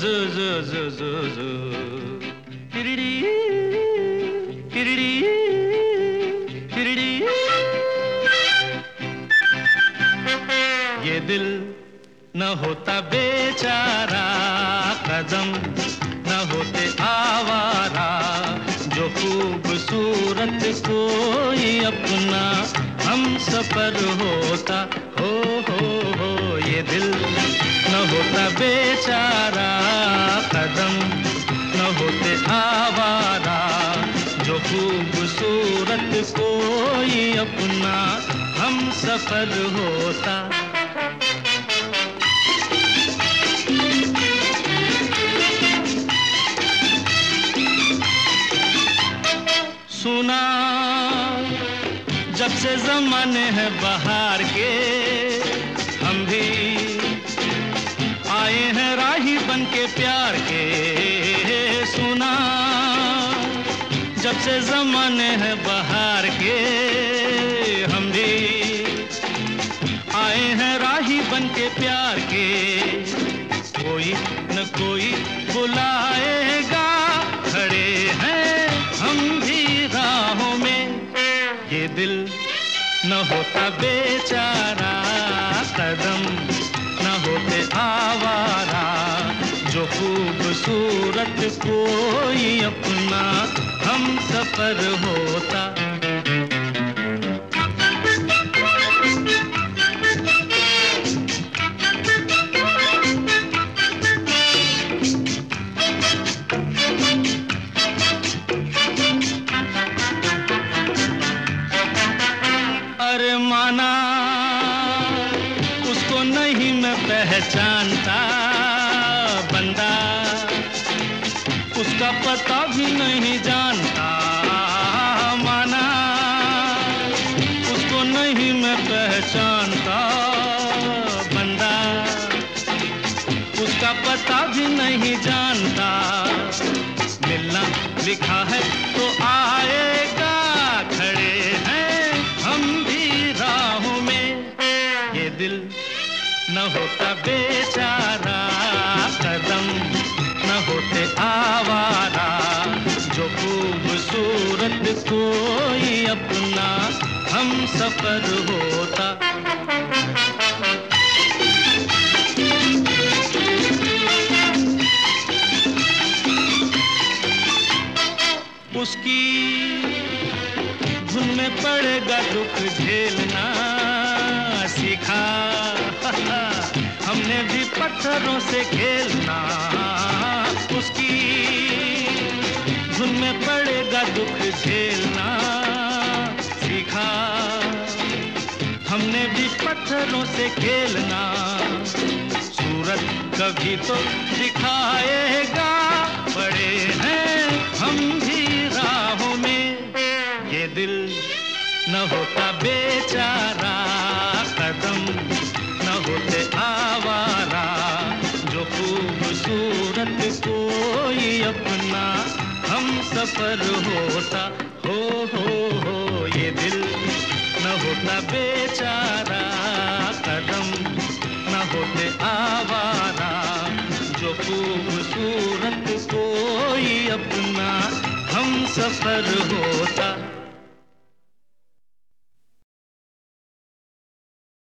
zu tiriri tiriri tiriri ये दिल न होता बेचारा कदम न होते आवारा जो खूबसूरत कोई अपना हम सफर होता हो ये दिल न होता बेचारा कदम न होते आवारा जो खूबसूरत कोई अपना हम सफर होता सुना जब से ज़माने हैं बहार के हम भी आए हैं राही बन के प्यार के सुना जब से ज़माने हैं बहार के हम भी आए हैं राही बन के प्यार के कोई न कोई बुलाएगा खड़े हैं हम भी राहों में ये दिल न होता बेचारा कदम न होते आवारा जो खूबसूरत कोई अपना हम सफर होता अरे माना उसको नहीं मैं पहचानता बंदा उसका पता भी नहीं जानता माना उसको नहीं मैं पहचानता बंदा उसका पता भी नहीं जानता मिलना लिखा है तो आएगा खड़े हैं हम भी राहों में ये दिल न होता बेचारा कदम न होते आवारा जो खूबसूरत कोई अपना हम सफर होता उसकी धुन में पड़ेगा दुख झेलना सीखा हमने भी पत्थरों से खेलना उसकी धुन में पड़ेगा दुख झेलना सीखा हमने भी पत्थरों से खेलना सूरत कभी तो दिखाएगा पड़े हैं हम भी राहों में ये दिल न होता बेचारा कदम न होते आवारा जो खूबसूरत कोई अपना हम सफर होता हो ये दिल न होता बेचारा कदम न होते आवारा जो खूबसूरत कोई अपना हम सफर होता